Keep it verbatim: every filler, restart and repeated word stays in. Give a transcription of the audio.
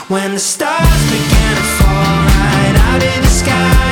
When the stars began to fall right out of the sky,